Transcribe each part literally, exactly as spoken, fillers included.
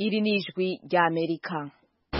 iri ni ijwi rya Amerika.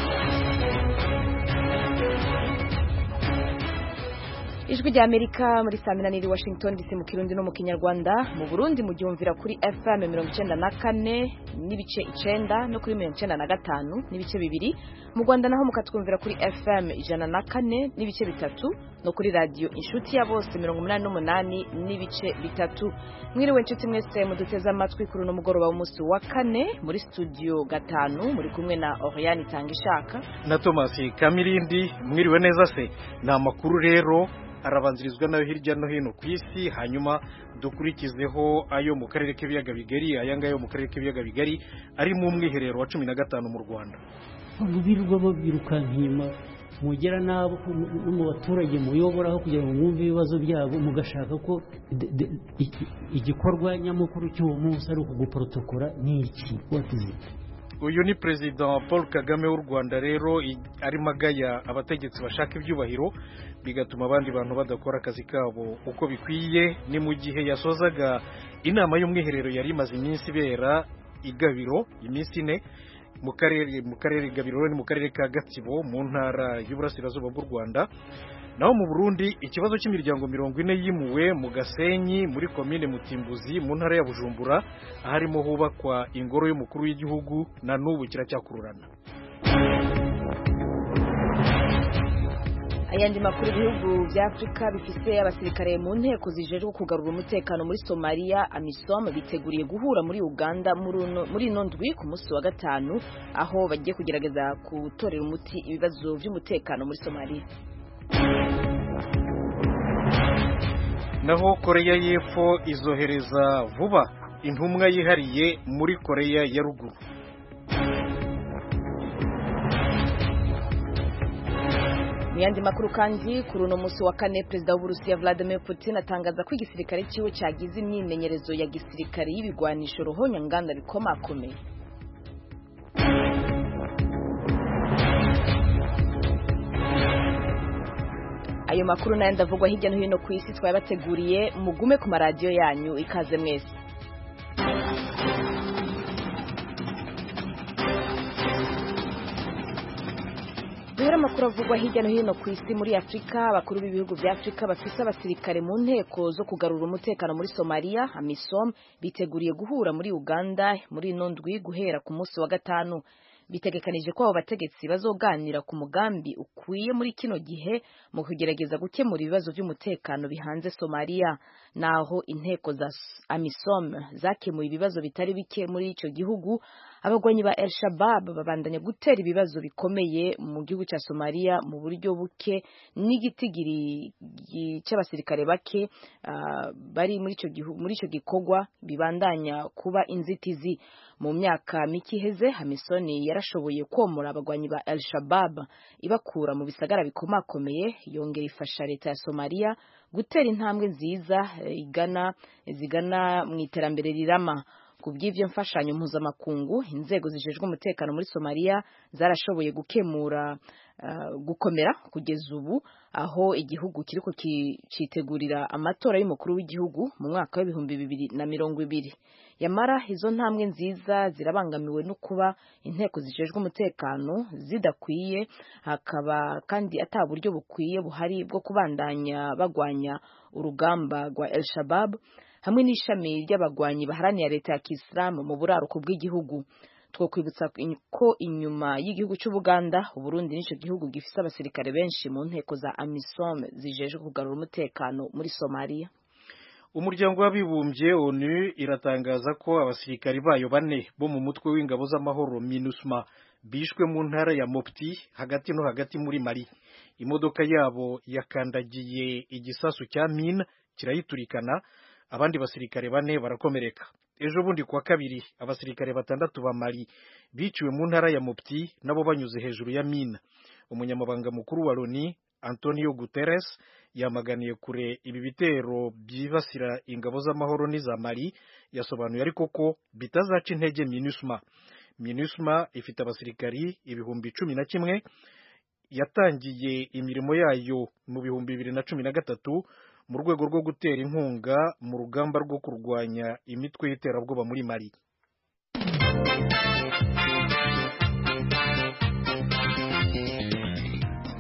Ijwi rya Amerika muri saa minani iri Washington D C mu Kirundi no mu Kinyarwanda. Mu Burundi muryumvira kuri F M mirongo icenda na kane n'ibice icenda no kuri mirongo icenda na gatanu n'ibice bibiri. Mu Rwanda naho mukatwumvira kuri F M ijana na kane n'ibice bitatu no kuri radio Inshuti ya Bose mirongo umunani n'umunani n'ibice bitatu. Mwiriwe nshuti mwese muduteze amatwi kuri no mugoroba w'umunsi wa kane muri studio gatanu muri kumwe na Oriane Tangishaka na Thomas Kamirindi. Mwiriwe neza se na makuru rero arabanzirizwa nayo hirya no hino ku isi, hanyuma dukurikizeho ayo mu karere k'ibiyaga bigari. Aya ngayo mu karere k'ibiyaga bigari ari mu mwiherero wa cumi na gatanu mu Rwanda. Birirwa babirukanka inyuma mugera nabo mu baturage muyoboraho kugira ngo mwumve ibibazo byabo, mugashaka ko igikorwa nyamukuru cy'uwo munsi ari ukuguprotokora ni iki. Uyu ni President Paul Kagame w'u Rwanda rero arimo agaya abategetsi bashaka ibyubahiro bigatuma abandi bantu badakora akazi kabo uko bikwiye. Ni mu gihe yasozaga inama y'umwiherero yari imaze iminsi ibera igabiro iminsi ine mu karere mu karere Gabiro ni mu karere ka Gatsibo mu ntara y'Uburasirazuba bw'u Rwanda. Naho mu Burundi ikibazo cy'imiryango mirongo ine yimuwe mu Gasenyi muri komine Mutimbuzi mu ntara ya Bujumbura aharimo hubakwa ingoro y'umukuru w'igihugu na n'ubu kiracyakururana. Ayandi makuru ibihugu bya Afrika bifise abasirikare mu nteko zijejwe kugarura umutekano muri Somalia AMISOM biteguriye guhura muri Uganda muri ino ndwi ku munsi wa gatanu aho bagiye kugerageza gutorera umuti ibibazo by'umutekano muri Somalia. Naho Korea y'Epfo izohereza vuba intumwa yihariye muri Korea ya Ruguru. Muyandi makuru kandi kuri uno munsi wa kane Perezida w'Uburusiya Vladimir Putin atangaza ko igisirikare ciwe cyagize imyimenyerezo ya gisirikare y'ibigwanisho rohonya nganda bikomakomeye. Ayo makuru nayo ndavugwa hirya no hino ku isi twabateguriye, mugume ku maradiyo yanyu. Ikaze mwese. Duhera amakuru avugwa hirya no hino ku isi muri Afrika. Abakuru b'ibihugu bya Afrika bafise abasirikare mu nteko zo kugarura umutekano muri Somalia AMISOM biteguriye guhura muri Uganda muri ino ndwi guhera ku munsi wa gatanu. Bitegekanije ko abo bategetsi bazoganira ku mugambi ukwiye muri kino gihe mu kugerageza gukemura ibibazo by'umutekano bihanze Somalia. Naho inteko za AMISOM zakemuye ibibazo bitari bike muri ico gihugu, abagwanyi ba El Shabab babandanya gutera ibibazo bikomeye mu gihugu cya Somalia mu buryo buke n'igitigiri cy'abasirikare bake uh, bari muri ico gihugu muri ico gikorwa bibandanya kuba inzitizi. Mu myaka mike iheze AMISOM yarashoboye komora abagwanyi ba El Shabab ibakura mu bisagara bikomakomeye, yongera ifasha leta ya Somalia gutera intambwe nziza igana zigana mu iterambere rirama. Kubw'ivyo mfashanyo mpuzamakungu inzego zijejwe umutekano muri Somalia zarashoboye gukemura uh, gukomera kugeza ubu aho igihugu kiriko citegurira amatora y'umukuru w'igihugu mu mwaka w'ibihumbi bibiri na mirongo ibiri. Yamara izo ntambwe nziza zirabangamiwe no kuba inteko zijejwe umutekano zidakwiye, hakaba kandi ata buryo bukwiye buhari bwo kubandanya bagwanya urugamba rwa El Shabab hamwe n'ishami ry'abagwanyi baharaniye leta ya Kisilamu mu buraruko bw'igihugu. Twokwibutsa ko inyuma y'igihugu cy'u Buganda, Uburundi nico gihugu gifise abasirikare benshi mu nteko za AMISOM zijejwe kugarura umutekano muri Somalia. Umuryango w'abibumbye O N U iratangaza ko abasirikari bayo bane bo mu mutwe w'ingabo z'amahoro MINUSMA bishwe mu ntara ya Mopti hagati no hagati muri Mali. Imodoka yabo yakandagiye igisasu cya mine kirayiturikana, abandi basirikare bane barakomereka. Ejo bundi kwa kabiri abasirikare batandatu ba Mali biciwe mu ntara ya Mopti nabo banyuze hejuru ya mine. Umunyamabanga mukuru wa Loni Antonio Guterres yamaganiye kure ibi bitero byibasira ingabo z'amahoro n'iza Mali, yasobanuye ariko ko bitazaca intege MINUSMA. MINUSMA ifite abasirikari ibihumbi cumi na kimwe, yatangiye imirimo yayo mu bihumbi bibiri na cumi na gatatu mu rwego rwo gutera inkunga mu rugamba rwo kurwanya imitwe y'iterabwoba muri Mali.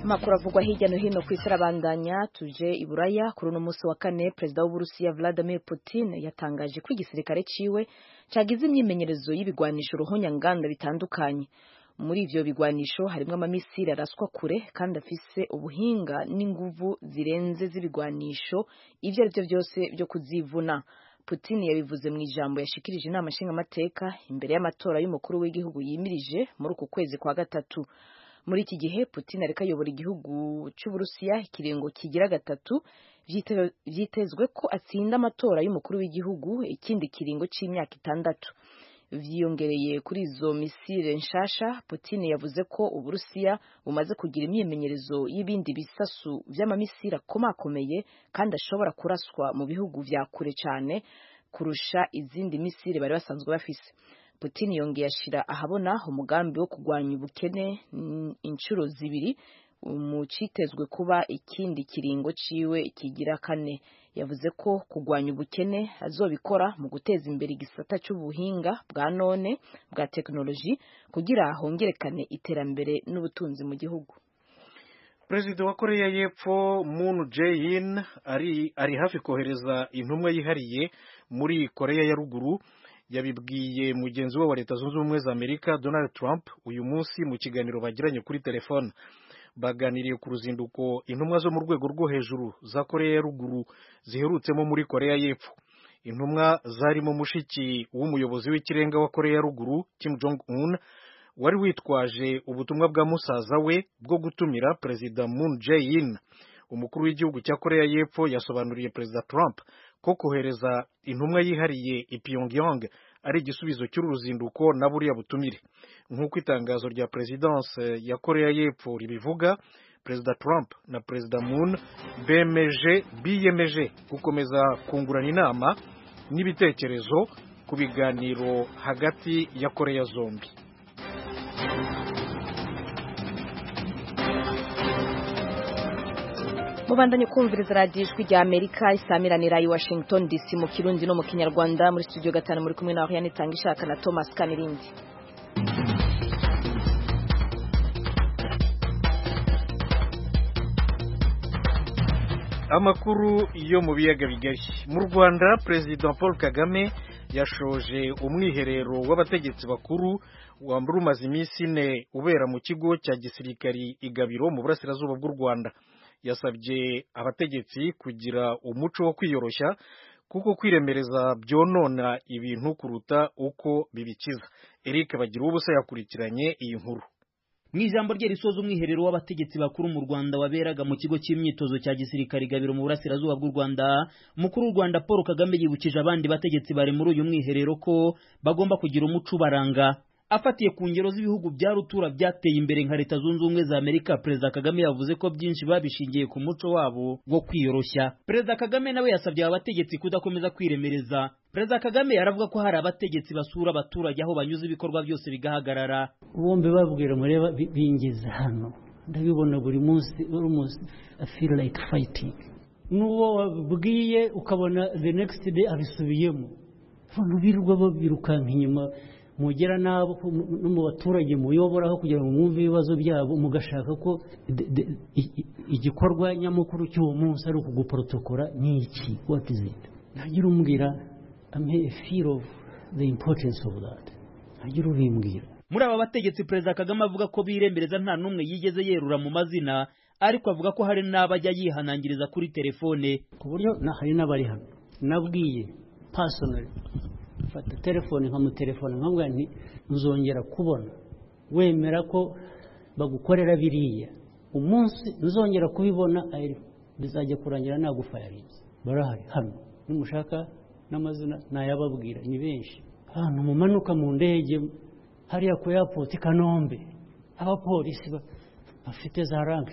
Amakuru avugwa hirya no hino ku isi arabandanya. Tuje i Buraya kuri uno munsi wa kane, perezida w'Uburusiya Vladimir Putin yatangaje ko igisirikare ciwe cagize imyimenyerezo y'ibigwanisho ruhonyanganda bitandukanye. Muri ivyo bigwanisho harimwo amamisiri araswa kure kandi afise ubuhinga n'inguvu zirenze z'ibigwanisho ivyo arivyo byose byo kuzivuna. Putin yabivuze mu ijambo yashikirije inama nshingamateka imbere y'amatora y'umukuru w'igihugu yimirije muri uku kwezi kwa gatatu. Muri iki gihe Putin ariko ayobora igihugu cy'Uburusiya ikiringo kigira gatatu, vyitezwe ko atsinda amatora y'umukuru w'igihugu ikindi kiringo c'imyaka itandatu. Vyiyongereye kuri izo misile nshasha, Putin yavuze ko Uburusiya bumaze kugira imyimenyerezo y'ibindi bisasu vy'amamisiri akomakomeye kandi ashobora kuraswa mu bihugu vya kure cane kurusha izindi misile bari basanzwe bafise. Putin yongeye ashira ahabona umugambi wo kugwanya ubukene inshuro zibiri mu citezwe kuba ikindi kiringo ciwe kigira kane. Yavuze ko kugwanya ubukene azobikora mu guteza imbere igisata c'ubuhinga bwa none bwa teknoloji kugira hongerekane iterambere n'ubutunzi mu gihugu. Perezida wa Korea y'Epfo Moon Jae-in ari ari hafi kohereza intumwa yihariye muri Korea ya Ruguru. Yabibwiye mugenzi we wa Leta Zunze Ubumwe za Amerika Donald Trump uyu munsi mu kiganiro bagiranye kuri telefone. Baganiriye ku ruzinduko intumwa zo mu rwego rwo hejuru za Korea ya Ruguru ziherutsemo muri Korea y'Epfo. Intumwa zarimo mushiki w'umuyobozi w'ikirenga wa Korea ya Ruguru Kim Jong Un wari witwaje ubutumwa bwa musaza we bwo gutumira Perezida Moon Jae-in. Umukuru w'igihugu cya Korea y'Epfo yasobanuriye Perezida Trump ko kohereza intumwa yihariye i Pyongyang ari igisubizo cy'uruzinduko na buriya butumire. Nk'uko itangazo rya Presidence ya Korea y'Epfo ribivuga, Perezida Trump na Perezida Moon bemeje biyemeje gukomeza kungurana inama n'ibitekerezo ku biganiro hagati ya Korea zombi. Mubandanye kumviriza radiyo ijwi rya Amerika isamiranira i Washington D C mu Kirundi no mu Kinyarwanda. Muri studio gatanu muri kumwe na Oriane Tangishaka na Thomas Kanirindi. Amakuru yo mu biyaga bigari. Mu Rwanda President Paul Kagame yashoje umwiherero w'abategetsi bakuru wambura umaze iminsi ine ubera mu kigo cya gisirikari Igabiro mu burasirazuba bw'u Rwanda. Yasabye abategetsi kugira umuco wo kwiyoroshya kuko kwiremereza byonona ibintu kuruta uko bibikiza. Eric Bagira ubusa yakurikiranye iyi nkuru. Mu ijambo rye risoza umwiherero w'abategetsi bakuru mu Rwanda waberaga mu kigo cy'imyitozo cya gisirikari Igabiro mu burasirazuba bw'u Rwanda, umukuru w'u Rwanda Paul Kagame yibukije abandi bategetsi bari muri uyu mwiherero ko bagomba kugira umuco ubaranga. Afatiye ku ngero z'ibihugu bya rutura byateye imbere nka Leta Zunze Ubumwe za Amerika, Perezida Kagame yavuze ko byinshi babishingiye ku muco wabo wo kwiyoroshya. Perezida Kagame nawe yasabye abategetsi kudakomeza kwiremereza. Perezida Kagame yaravuga ko hari abategetsi basura abaturage aho banyuze ibikorwa byose bigahagarara. Bombe babwira mureba bingeze hano, ndabibona buri munsi buri munsi I feel like fighting. Nuwo wabwiye ukabona the next day abisubiyemo. Abantu birirwa babirukanka inyuma mugera nabo no mu baturage muyoboraho kugira ngo mwumve ibibazo byabo mugashaka ko igikorwa nyamukuru cy'uwo munsi ari ukuguprotokora n'iki. What is it? Nagira umbwira I may feel of the importance of that. Nagira ubimbwira. Muri aba bategetsi Perezida Kagame avuga ko birembereza nta numwe yigeze yerura mu mazina, ariko avuga ko hari n'abajya yihanangiriza kuri telefone ku buryo na hari n'abari hano nabwiye personally fata telefone nka mu telefone nkambwa nti uzongera kubona wemera ko bagukorera biriya umunsi uzongera kubibona bizajya kurangira nagufayarinze. Barahari hano nimushaka n'amazina nayababwira ni benshi. Hano mumanuka mu ndege hariya ku airport Kanombe, abapolisi bafite za rank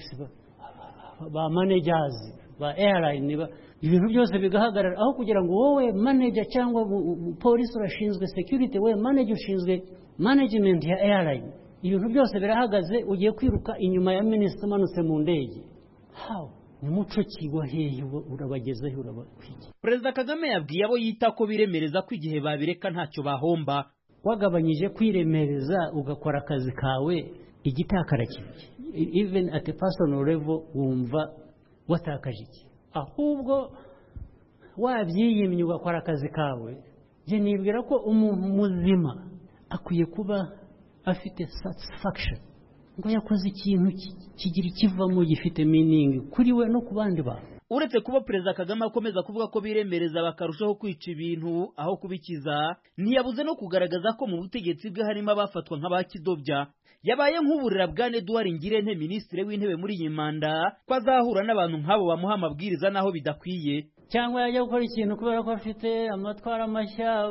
ba managers ba airline ba ibintu byose bigahagarara aho kugira ngo wowe manager cyangwa polisi urashinzwe security, we manager ushinzwe management ya airline, ibintu byose birahagaze ugiye kwiruka inyuma ya minister manutse mu ndege. How umuco kigwa hehe urabagezeho urabafiki. Perezida Kagame yabwiye abo yita ko biremereza ko igihe babireka ntacyo bahomba. Wagabanyije kwiremereza ugakora akazi kawe igitakara kibi even at a personal level wumva watakaje iki, ahubwo wabyiyimye ugakora akazi kawe. Je nibwira ko umuntu muzima akwiye kuba afite satisfaction ngo yakoze ikintu kigira ikivamo gifite meaning kuri we no ku bandi bantu. Uretse kuba Perezida Kagame akomeza kuvuga ko biremereza bakarushaho kwica ibintu aho kubikiza, ntiyabuze no kugaragaza ko mu butegetsi bwe harimo abafatwa nk'abakidobya. Yabaye nk'uburira bwa Edouard Ngirente, minisitiri w'intebe muri iyi manda, ko azahura n'abantu nk'abo bamuha amabwiriza naho bidakwiye, cyangwa yajya gukora ikintu kubera ko afite amatwara mashya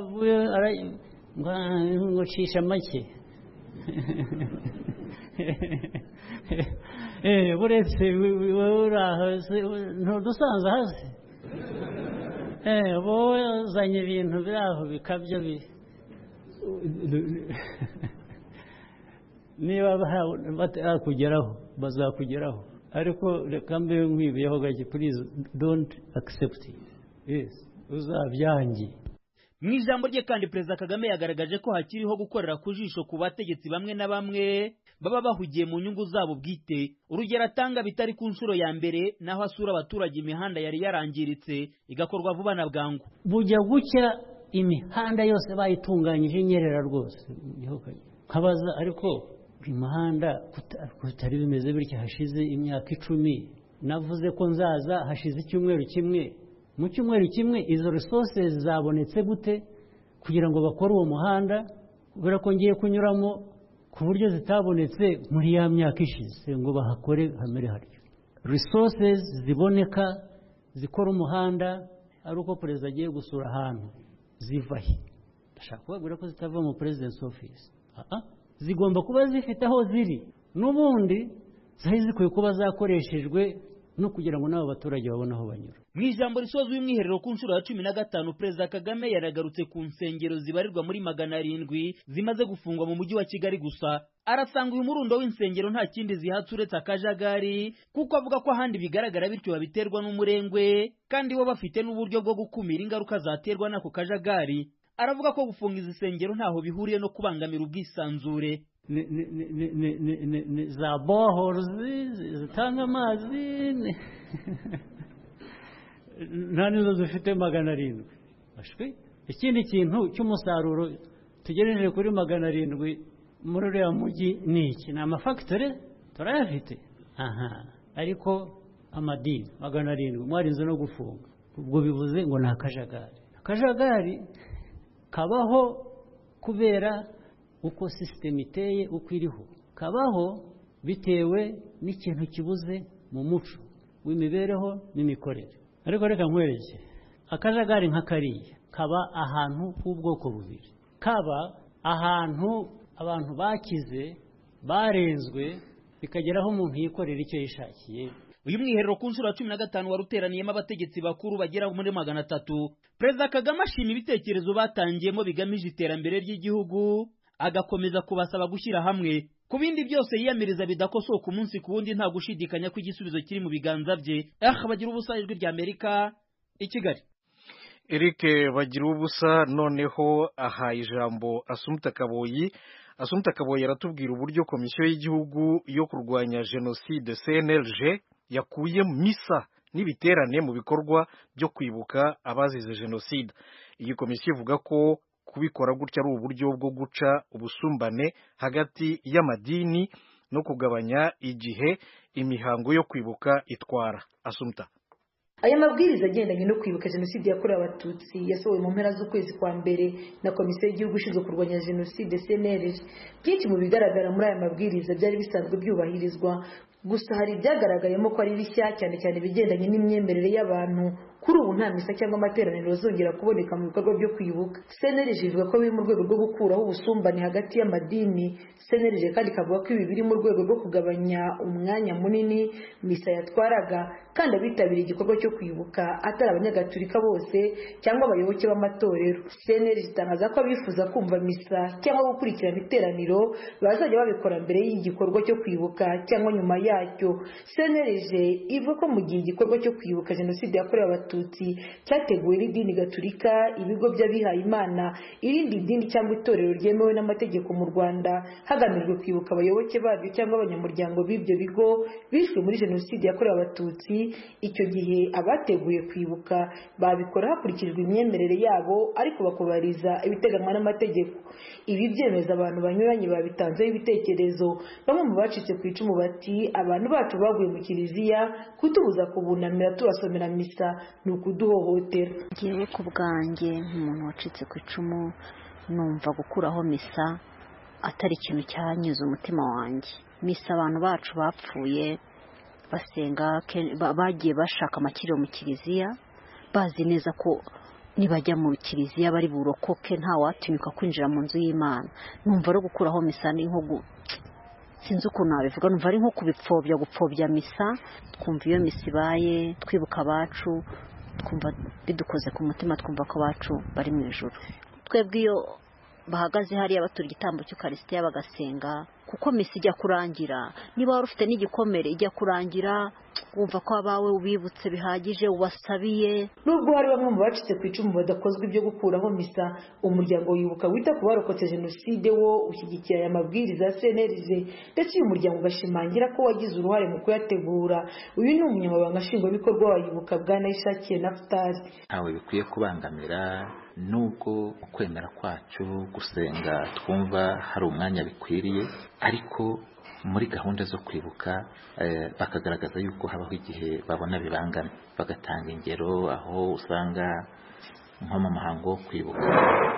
ngo cisha make. Eh, buretse uraho ntudusanze hasi. Eh, bo zanye ibintu biraho bikabyo bi. Niba bakugeraho bazakugeraho, ariko reka mbe nkwibiyeho gake, please don't accept it. Yes, uzabyangi. Mu ijambo rye kandi Perezida Kagame yagaragaje ko hakiriho gukorera ku jisho ku bategetsi bamwe na bamwe baba bahugiye mu nyungu zabo bwite. Urugero atanga bitari ku nshuro ya mbere, naho asura abaturage imihanda yari yarangiritse igakorwa vuba na bwangu. Bujya gucya imihanda yose bayitunganyije inyerera rwose. Kabaza ariko imihanda kutari bimeze bityo hashize imyaka icumi. Navuze ko nzaza hashize icyumweru kimwe. Mu cyumweru kimwe izo resources zabonetse gute kugira ngo bakore uwo muhanda, kubera ko ngiye kunyuramo ku buryo zitabonetse muri ya myaka ishize ngo bahakore hamere haryo. Resources ziboneka zikora umuhanda ari uko perezida agiye gusura ahantu zivahe. Ndashaka kubabwira ko zitava mu president's office. Aha, zigomba kuba zifite aho ziri, n'ubundi zari zikwiye kuba zakoreshejwe no kugira ngo nabo baturage babone aho banyura. Mu ijambo risoza umwiherero ku nshuro ya cumi na gatanu, Perezida Kagame yaragarutse ku nsengero zibarirwa muri magana arindwi zimaze gufungwa mu mujyi wa Kigali gusa. Arasanga uyu murundo w'insengero nta kindi zihatse uretse akajagari, kuko avuga ko ahandi bigaragara bityo babiterwa n'umurengwe, kandi bo bafite n'uburyo bwo gukumira ingaruka zaterwa n'ako kajagari. Aravuga ko gufunga izi nsengero ntaho bihuriye no kubangamira ubwisanzure. Za bohors zitanga amazi nta nizo zifite magana arindwi. Ikindi kintu cy'umusaruro tugejeje kuri magana arindwi muri uriya mujyi ni iki? Ni amafactory turayafite. Aha, ariko amadini magana arindwi mwarinze no gufunga. Ubwo bivuze ngo ni akajagari. Akajagari kabaho kubera uko system iteye uko iriho, kabaho bitewe n'ikintu kibuze mu muco w'imibereho n'imikorere. Ariko reka nkwereke akajagari nk'akariya kaba ahantu h'ubwoko bubiri. Kaba ahantu abantu bakize barenzwe bikageraho umuntu yikorera icyo yishakiye. Uyu mwiherero ku nshuro ya cumi na gatanu waruteraniyemo abategetsi bakuru bagera muri magana atatu. Perezida Kagame ashima ibitekerezo batangiyemo bigamije iterambere ry'igihugu, agakomeza kubasaba gushyira hamwe. Ku bindi byose yiyamiriza bidakosoka umunsi ku wundi nta gushidikanya ko igisubizo kiri mu biganza bye. Ah, bagira ubusa, ijwi rya Amerika i Kigali. Eric bagira ubusa noneho aha ijambo Assumpta Kaboyi. Assumpta Kaboyi aratubwira uburyo komisiyo y'igihugu yo kurwanya jenoside C N L G yakuye misa n'ibiterane mu bikorwa byo kwibuka abazize jenoside. Iyi komisiyo ivuga ko kubikora gutya ari uburyo bwo guca ubusumbane hagati y'amadini no kugabanya igihe imihango yo kwibuka itwara. Assumpta. Aya mabwiriza agendanye no kwibuka jenoside yakorewe abatutsi yasohowe mu mpera z'ukwezi kwa mbere na komisiyo y'igihugu ishinzwe kurwanya jenoside C N L G. Byinshi mu bigaragara muri aya mabwiriza byari bisanzwe byubahirizwa, gusa hari ibyagaragayemo ko ari bishya, cyane cyane ibigendanye n'imyemerere y'abantu. Kuri ubu nta misa cyangwa amateraniro azongera kuboneka mu bikorwa byo kwibuka. C N L G ivuga ko biri mu rwego rwo gukuraho ubusumbane hagati y'amadini. C N L G kandi ikavuga ko ibi biri mu rwego rwo kugabanya umwanya munini misa yatwaraga, kandi abitabiriye igikorwa cyo kwibuka atari abanyagatulika bose cyangwa abayoboke b'amatorero. C N L G itangaza ko abifuza kumva misa cyangwa gukurikirana iteraniro bazajya babikora mbere y'igikorwa cyo kwibuka cyangwa nyuma yacyo. C N L G ivuga ko mu gihe igikorwa cyo kwibuka jenoside yakorewe abatutsi abatutsi cyateguwe n'idini gaturika, ibigo by'abihaye Imana, irindi dini cyangwa itorero ryemewe n'amategeko mu Rwanda, hagamijwe kwibuka abayoboke babyo cyangwa abanyamuryango b'ibyo bigo bishwe muri jenoside yakorewe abatutsi. Icyo gihe abateguye kwibuka babikora hakurikijwe imyemerere yabo ariko bakubariza ibiteganywa n'amategeko. Ibi byemeza abantu banyuranye babitanzeho ibitekerezo. Bamwe mu bacitse ku icumu bati abantu bacu baguye mu kiliziya, kutubuza kubunamira tubasomera misa ni ukuduhohotera. Ngewe ku bwanjye nk'umuntu wacitse ku icumu numva gukuraho misa atari ikintu cyanyuze umutima wanjye. Misa abantu bacu bapfuye basenga bagiye bashaka amakiriro mu kiliziya, bazi neza ko nibajya mu kiliziya bari burokoke nta watinyuka kwinjira mu nzu y'Imana. Numva ari gukuraho misa ni nko sinzi ukuntu nabivuga, numva ari nko kubipfobya gupfobya misa. Twumva iyo misa ibaye twibuka abacu, twumva bidukoze ku mutima, twumva ko abacu bari mu ijuru. Twebwe iyo bahagaze hariya batura igitambo cy'Ukarisitiya bagasenga, kuko misa ijya kurangira, niba wari ufite n'igikomere ijya kurangira wumva ko abawe ubibutse bihagije ubasabiye. Nubwo hari bamwe mu bacitse ku icumu badakozwe ibyo gukuraho misa, umuryango wibuka wita ku barokotse jenoside wo ushyigikira aya mabwiriza ya C N R G, ndetse uyu muryango ugashimangira ko wagize uruhare mu kuyategura. Uyu ni umunyamabanga nshingwabikorwa wa Yibuka Bwana Ishakiye Naftali. Ntawe bikwiye kubangamira, nubwo ukwemera kwacu gusenga twumva hari umwanya bikwiriye, ariko muri gahunda zo kwibuka eh, bakagaragaza yuko habaho igihe babona bibangamye, bagatanga ingero aho usanga nko mu muhango wo kwibuka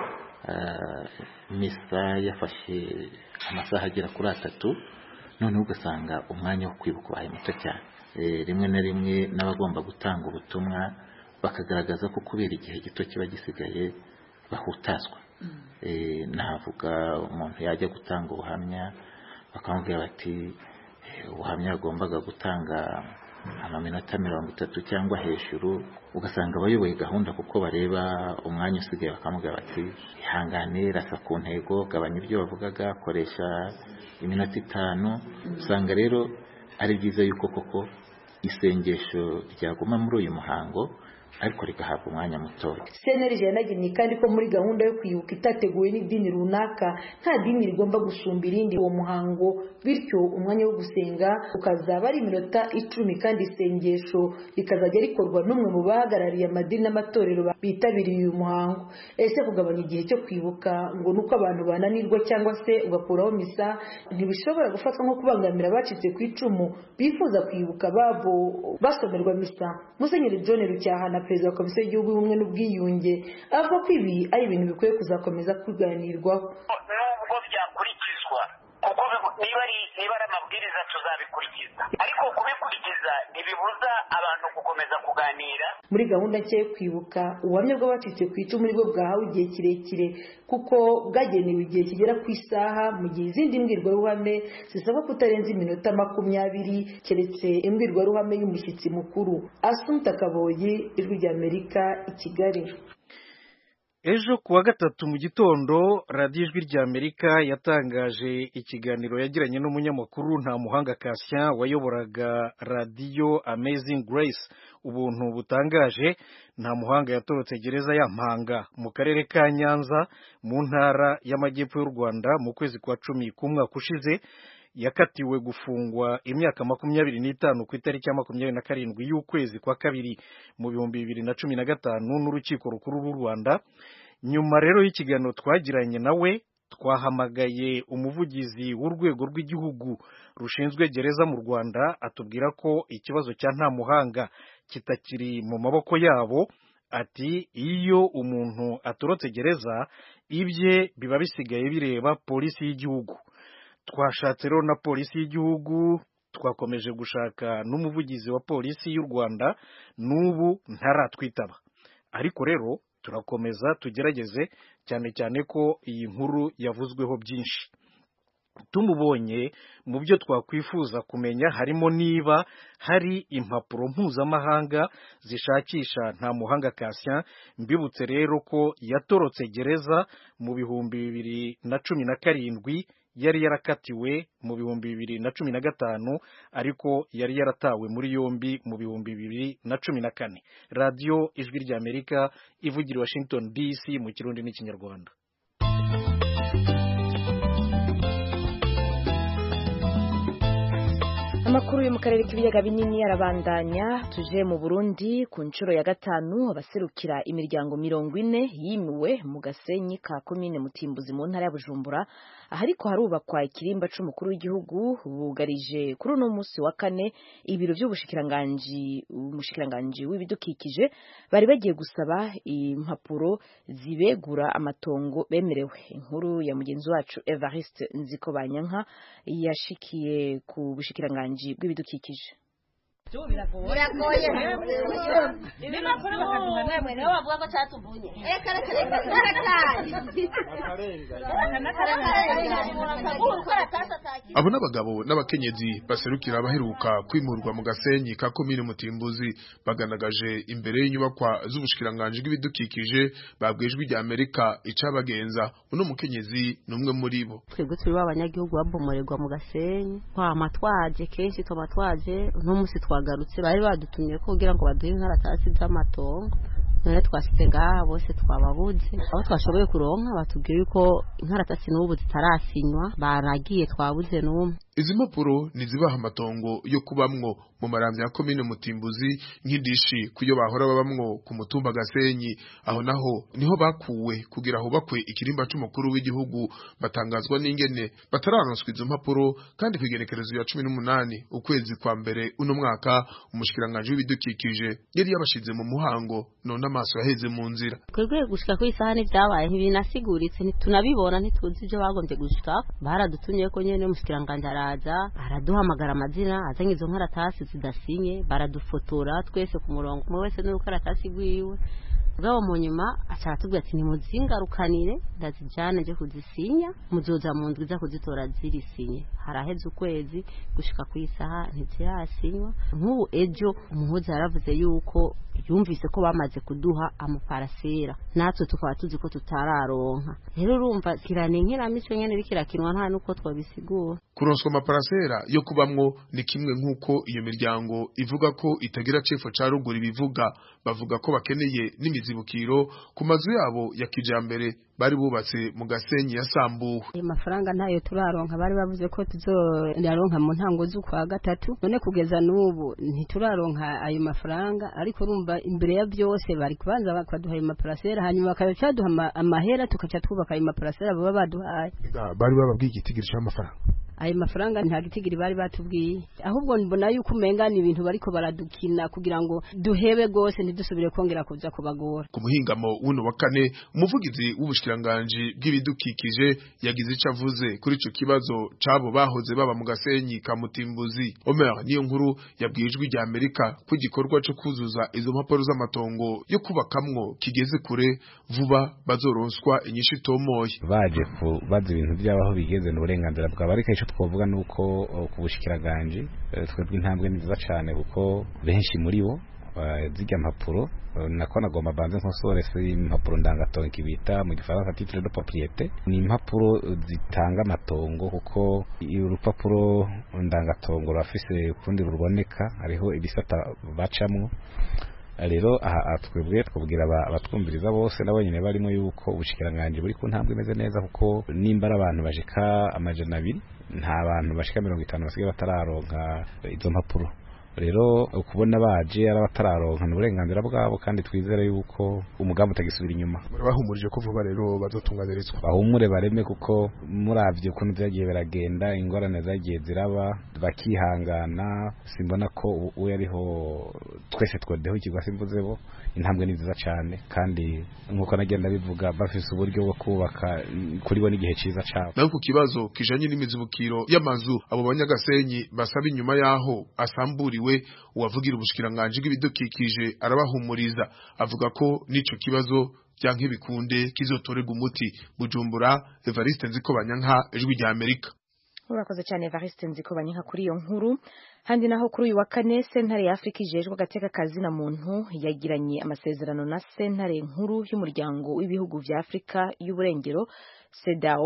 uh, misa yafashe amasaha agera kuri atatu, noneho ugasanga umwanya wo kwibuka wabaye muto cyane. E, rimwe na rimwe n'abagomba gutanga ubutumwa bakagaragaza ko kubera igihe gito kiba gisigaye bahutazwa. mm. e, navuga umuntu yajya gutanga ubuhamya bakamubwira bati ubuhamya agombaga gutanga amaminota mirongo itatu cyangwa hejuru, ugasanga abayoboye gahunda kuko bareba umwanya usigaye bakamubwira bati ihangane, rasa ku ntego, gabanya ibyo bavugaga, koresha iminota itanu. Usanga rero ari byiza yuko koko isengesho ryaguma muri uyu muhango ariko rigahabwa umwanya muto. C N R G yanagennye kandi ko muri gahunda yo kwibuka itateguwe n'idini runaka, nta dini rigomba gusumba irindi uwo muhango, bityo umwanya wo gusenga ukazaba ari iminota icumi kandi isengesho rikazajya rikorwa n'umwe mu bahagarariye amadini n'amatorero bitabiriye uyu muhango. Ese kugabanya igihe cyo kwibuka ngo nuko abantu bananirwa cyangwa se ugakuraho misa ntibishobora gufatwa nko kubangamira abacitse ku icumu bifuza kwibuka babo basomerwa misa? Musenyeri John Rucyahana, perezida wa komisiyo y'igihugu y'ubumwe n'ubwiyunge, avuga ko ibi ari ibintu bikwiye kuzakomeza kuganirwaho. Nubwo byakurikizwa, kuko niba ari niba ari amabwiriza tuzabikurikiza, ariko kubikurikiza ntibibuza abantu gukomeza kuganira. Muri gahunda nshya yo kwibuka, ubuhamya bw'abacitse ku icumu nibwo bwahawe igihe kirekire kuko bwagenewe igihe kigera ku isaha, mu gihe izindi mbwirwaruhame zisaba kutarenza iminota makumyabiri keretse imbwirwaruhame y'umushyitsi mukuru. Assumpta Kaboyi, Ijwi ry'Amerika, i Kigali. Ejo kuwa gatatu mu gitondo radiyo Ijwi ry'Amerika yatangaje ikiganiro yagiranye n'umunyamakuru Ntamuhanga Cassien wayoboraga radiyo Amazing Grace. Ubuntu butangaje, Ntamuhanga yatorotse gereza ya Mpanga mu karere ka Nyanza mu ntara y'amajyepfo y'u Rwanda mu kwezi kwa cumi k'umwaka ushize. Yakatiwe gufungwa imyaka makumyabiri n'itanu ku itariki ya makumyabiri na karindwi y'ukwezi kwa kabiri mu bihumbi bibiri na cumi na gatanu n'urukiko rukuru rw'u Rwanda. Nyuma rero y'ikiganiro twagiranye nawe, twahamagaye umuvugizi w'urwego rw'igihugu rushinzwe gereza mu Rwanda, atubwira ko ikibazo cya Ntamuhanga kitakiri mu maboko yabo. Ati iyo umuntu atorotse gereza ibye biba bisigaye bireba polisi y'igihugu. Twashatse rero na polisi y'igihugu, twakomeje gushaka n'umuvugizi wa polisi y'u Rwanda, n'ubu ntaratwitaba. Ariko rero turakomeza tugerageze, cyane cyane ko iyi nkuru yavuzweho byinshi. Tumubonye mu byo twakwifuza kumenya harimo niba hari impapuro mpuzamahanga zishakisha Ntamuhanga Cassien. Mbibutse rero ko yatorotse gereza mu bihumbi bibiri na cumi na karindwi yari yarakatiwe mu bihumbi bibiri na cumi na gatanu ariko yari yaratawe muri yombi mu bihumbi bibiri na cumi na kane. Radiyo Ijwi ry'Amerika ivugira Washington D C mu Kirundi n'Ikinyarwanda. Amakuru yo mu karere k'ibiyaga binini arabandanya. Tuje mu Burundi ku nshuro ya gatanu abaserukira imiryango mirongo ine yimiwe mu Gasenyi ka komine Mutimbuzi mu ntara ya Bujumbura, ahariko harubakwa ikirimba c'umukuru w'igihugu. Bugarije kuri uno musi wa kane ibiro vy'ubushikiranganji umushikiranganji w'ibidukikije bari bagiye gusaba impapuro zibegura amatongo bemerewe. Inkuru ya mugenzi wacu Evariste Nzikobanyanka yashikiye ku bushikiranganji bw'ibidukikije. biragoye bimapuro bakazima namwe nawe bavuga ko cyatuvunye eh kare kare abo n'abagabo n'abakenyezi baserukira abaheruka kwimurwa mu Gasenyi ka komine Mutimbuzi baganagaje imbere y'inyubakwa z'ubushikiranganji bw'ibidukikije babwijwe rya Amerika icabagenza. Uno mukenyezi numwe muri bo. Twebwe turi abanyagihugu babomorerwa mu Gasenyi kwa matwaje kenshi tomatwaje no musi twagarutse bari badutumye ko kugira ngo baduhe inkaratasi z'amatongo, none twasize ngaha bose twababuze. Aho twashoboye kuronka batubwiye ko inkaratasi n'ubu zitarasinywa baragiye twabuze n'umwe. Izi mpapuro nizibaha amatongo yo kubamwo mu maramvya ya komine Mutimbuzi nk'idishi kuyo bahora babamwo ku mutumba Gasenyi. Aho naho niho bakuwe kugira aho bakwe ikirimba c'umukuru w'igihugu. Batangazwa n'ingene batararonswa izo mpapuro, kandi kwigerekerezo ya cumi n'umunani ukwezi kwa mbere uno mwaka umushikiranganje w'ibidukikije yari yabashize mu muhango, none amaso yaheze mu nzira. Kwegwe gushika ku isahani byabaye ntibinasiguritse, tunabibona ntituzi ibyo bagombye gushika. Baradutumye ko nyene umushikiranganje araduhamagara amazina azanye izo nkaratasi zidasinye, baradufotora twese ku murongo, umwe wese n'urukaratasi rwiwe. Bwabo mu nyuma acaratubwira ati nimuzingarukanire ndazijana nje kuzisinya, muzoza mu ndwi za kuzitora zirisinye. Haraheze ukwezi gushika ku isaha ntizirasinywa. Nk'ubu ejo umuhuza yaravuze yuko yumvise ko bamaze kuduha amaparasera, natwe tukaba tuzi ko tutararonka. Rero urumva kirane nk'iramico nyene bikirakinwa nta nuko twabisigura. Kuronswa amaparasera yo kubamwo ni kimwe nk'uko iyo miryango ivuga ko itagira cefo ca ruguru bivuga. Bavuga ko bakeneye n'imizibukiro ku mazu yabo ya kijambere bari bubatse mu Gasenyi yasambuwe. Ayo mafaranga ntayo turaronka, bari bavuze ko tuzoyaronka mu ntango z'ukwa gatatu, none kugeza n'ubu ntituraronka ayo mafaranga. Ariko urumva imbere ya byose bari kubanza bakaduha ayo maparasera, hanyuma bakaca duha amahera tukaca twubaka ayo maparasera baba baduhaye. Bari bababwiye igitigiri c'amafaranga. Ayo mafaranga nta gitigiri bari batubwiye, ahubwo mbona yuko umenga ni ibintu bariko baradukina kugira ngo duhebe gose ntidusubire kongera kuza kubagora. Ku muhingamo wuno wa kane umuvugizi w'ubushikiranganji bw'ibidukikije yagize ico avuze kuri ico kibazo cabo bahoze baba mu Gasenyi ka Mutimbuzi. Omer niyo nkuru yabwijwe rya Amerika ku gikorwa cyo kuzuza izo mpapuro z'amatongo yo kubakamwo kigeze kure, vuba bazoronswa inyishu tomoye. Baje kubaza ibintu by'abaho bigeze n'uburenganzira bwa barika. Twavuga nuko ku bushikiranganje twebwe intambwe nziza cyane, kuko benshi muri bo zijya mpapuro nako nagomba banze nkosore se impapuro ndangatongo kibita mu gifaransa titre de propriété. Ni impapuro zitanga amatongo, kuko urupapuro ndangatongo rafise kundi ruboneka hariho ibisata bacamwo. Rero aha twebwe twubwira abatwumviriza bose nabonyene barimo yuko ubushikiranganje buri ku ntambwe imeze neza, kuko nimbara abantu bashika amajana abiri nta bantu bashika mirongo itanu basigaye batararonka izo mpapuro. Rero ukubona baje ari abatararonka n'uburenganzira bwabo, kandi twizera yuko umugambi utagisubira inyuma. Bahumurije ko vuba rero bazotunganirizwa. Bahumure bareme, kuko muravye ukuntu byagiye biragenda, ingorane zagiye ziraba, bakihangana. Simbona ko uwo yariho twese twodeho ikigwa simvuze bo. Intambwe ni nziza cyane, kandi nkuko nagenda bivuga bafise uburyo bwo kubaka kuri bo n'igihe ciza cyabo. Naho ku kibazo kijanye n'imizibukiro y'amazu abo banyagasenyi basaba inyuma yaho asamburiwe, uwavugira ubushikiranganje bw'ibidukikije arabahumuriza, avuga ko nico kibazo byanke bikunde kizotorega umuti. Bujumbura, Evariste Nzikobanyanka, Ijwi rya Amerika. Urakoze cyane Evariste Nzikobanyanka kuri iyo nkuru. Handi naho kuri uyu wa kane sentare ya Afrika ijejwe agateka kazi na muntu yagiranye amasezerano na sentare nkuru y'umuryango w'ibihugu vya Afrika y'uburengero C E D E A O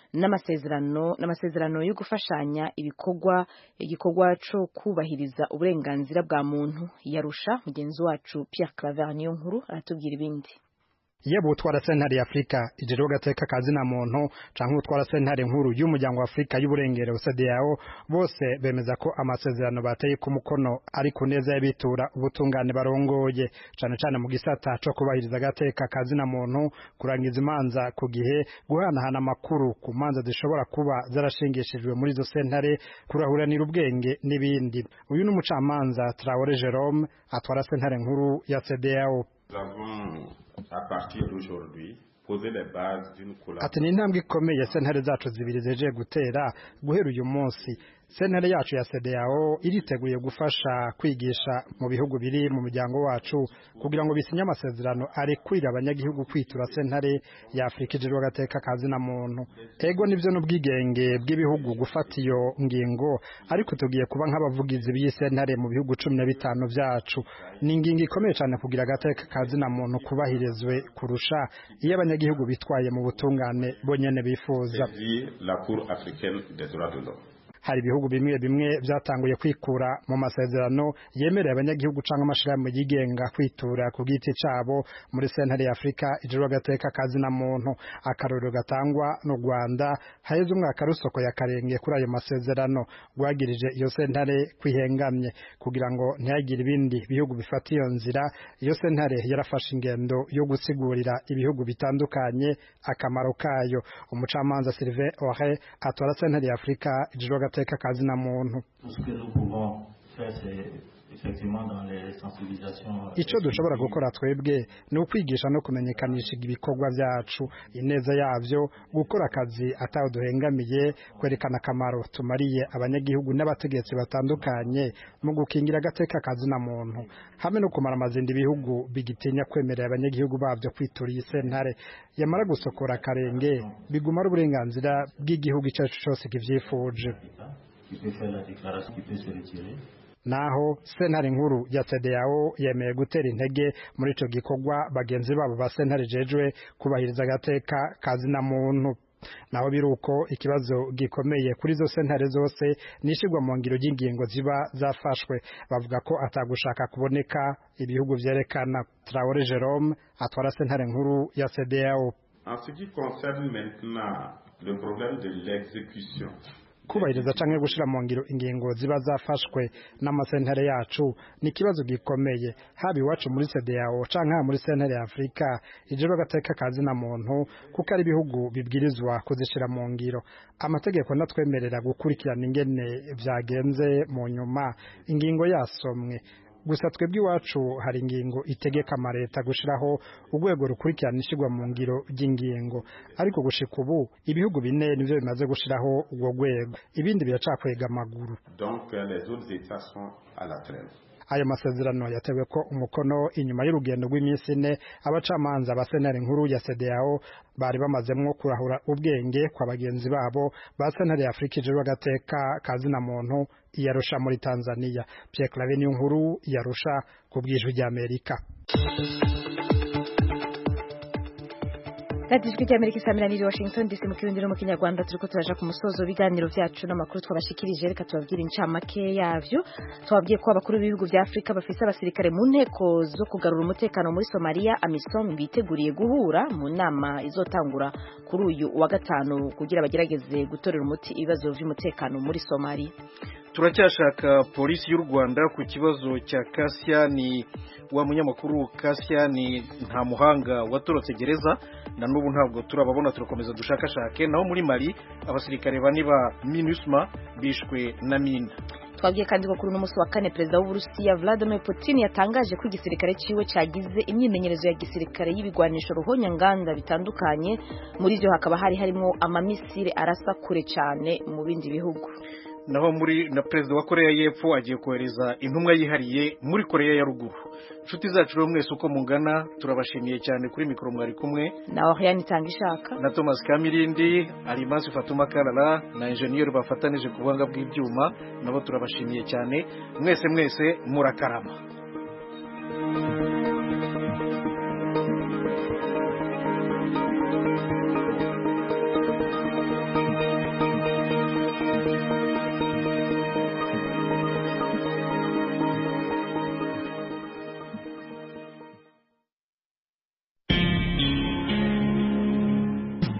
n'amasezerano n'amasezerano yo gufashanya ibikorwa igikorwa cyo kubahiriza uburenganzira bwa muntu yarusha mugenzi wacu Pierre Claver niyo nkuru aratubwira ibindi. Yebo utwara sentare ya Afrika ijero gateka kazi na muntu canke utwara sentare nkuru y'umuryango wa Afrika y'uburengero C D A O bose bemeza ko amasezerano bateye ku mukono ari kuneza yabitura ubutungane barongoye cane cane mu gisata cyo kubahiriza gateka kazi na muntu kurangiza imanza ku gihe guhanahana amakuru ku manza zishobora kuba zarashingishijwe muri zo sentare kurahuranira ubwenge n'ibindi. Uyu n'umucamanza Traoré Jérôme atwara sentare nkuru ya C D A O. À partir d'aujourd'hui, poser les bases d'une collaboration. Ati ni intambwe ikomeye sentare zacu zibiri zeje gutera guhera uyu munsi. Sentare yacu ya C D A O iriteguye gufasha kwigisha mu bihugu biri mu muryango wacu kugira ngo bisinye amasezerano ari kwira abanyagihugu kwitura sentare ya Afrika ijero gateka kazi na muntu. Ego nivyo n'ubwigenge bw'ibihugu gufata iyo ngingo, ariko tugiye kuba nk'abavugizi b'isentare mu bihugu cumi na bitanu vyacu. Ni ingingo ikomeye cyane kugira gateka kazi na muntu kubahirizwe kurusha iyo abanyagihugu bitwaye mu butungane bonyene bifuza. La Cour africaine des droits de l'homme. Hari ibihugu bimwe bimwe byatanguye kwikura mu masezerano yemerera abanyagihugu canke amashirahamwe yigenga kwitura ku giti cabo muri sentare ya Afrika ijoro gateka kazi na muntu. Akarorero gatangwa no Rwanda haheze umwaka rusoko ya karenge kuri ayo masezerano rwagirije iyo sentare kwihengamye kugira ngo ntihagire ibindi bihugu bifata iyo nzira. Iyo sentare yarafashe ingendo yo gusigurira ibihugu bitandukanye akamaro kayo. Umucamanza Sylvain Oré atwara sentare ya Afrika ijoro gateka kazi na muntu. Ico dushobora gukora twebwe ni ukwigisha no kumenyekanisha ibikorwa byacu, ineza yavyo, gukora akazi ataho duhengamiye, kwerekana akamaro tumariye abanyagihugu n'abategetsi batandukanye mu gukingira gateka kazi na muntu, hamwe no kumara amazindi bihugu bigitinya kwemerera abanyagihugu bavyo kwitura iyi sentare. Yamara gusokora akarenge bigumara uburenganzira bw'igihugu ico cyose kivyifuje. Naho sentare nkuru ya C D A O yemeye gutera intege muri ico gikorwa bagenzi babo ba sentare jejwe kubahiriza gateka kazi na muntu. Naho biruko ikibazo gikomeye kuri zo sentare zose nishigwa mu ngiro y'ingingo ziba zafashwe. Bavuga ko atagushaka kuboneka ibihugu vyerekana. Traoré Jérôme atwara sentare nkuru ya C D A O. En ce qui concerne maintenant le problème de l'exécution, kubahiriza canke gushira mu ngiro ingingo ziba zafashwe n'amasentare yacu ni kibazo gikomeye habi wacu muri C D A O canke muri sentare ya Afrika ijoro gateka kazi na muntu kuko ari bihugu bibwirizwa kuzishira mu ngiro. Amategeko natwemerera gukurikirana ingene vyagenze mu nyuma ingingo yasomwe. Gusa twebwe iwacu hari ingingo itegeka amareta gushiraho urwego rukurikirana ishigwa mu ngiro ry'ingingo, ariko gushika ubu ibihugu bine nivyo bimaze gushiraho urwo rwego, ibindi biracakwega amaguru. Donc les autres états sont à la trêve. Ayo masezerano yatewe ko umukono inyuma y'urugendo rw'iminsi ine abacamanza ba sentare nkuru ya C D A O bari bamazemwo kurahura ubwenge kwa bagenzi babo ba sentare ya Afrika ijoro gateka kazi na muntu yarusha muri Tanzania. Pierre Claver niyo nkuru yarusha ku bw'ijwi ry'Amerika. Radijwi ry'Amerika isamiraniye Washington D C mu kirundiro mu Kinyarwanda. Turiko turaja ku musozo w'ibiganiro vyacu n'amakuru twabashikirije. Reka tubabwire incamake yavyo. Twabwiye ko abakuru b'ibihugu vya Afrika bafise abasirikare mu nteko zo kugarura umutekano muri Somalia AMISOM biteguriye guhura mu nama izotangura kuri uyu wa gatanu kugira bagerageze gutorera umuti ibibazo vy'umutekano muri Somalia. Turacyashaka polisi y'u Rwanda ku kibazo cya Kasiani, wa munyamakuru Kasiani nta muhanga watorotse gereza na n'ubu ntabwo turababona. Turakomeza dushakashake. Naho muri Mali abasirikare bane ba MINUSMA bishwe na mina. Twabwiye kandi ko kuri uno musi wa kane Perezida w'Uburusiya Vladimir Putin yatangaje ko igisirikare ciwe cagize imyimenyerezo ya gisirikare y'ibigwanisho ruhonyanganda bitandukanye, muri byo hakaba hari harimo amamisire arasa kure cyane mu bindi bihugu. Naho muri na Perezida wa Korea y'Epfo agiye kohereza intumwa yihariye muri Korea ya Ruguru. Nshuti zacu rero mwese uko mungana turabashimiye cyane. Kuri mikoro mwari kumwe na Oriane Tangishaka na Thomas Kamirindi, Alimansi Fatuma Karara na engineer bafatanije ku buhanga bw'ibyuma, nabo turabashimiye cyane. Mwese mwese murakarama.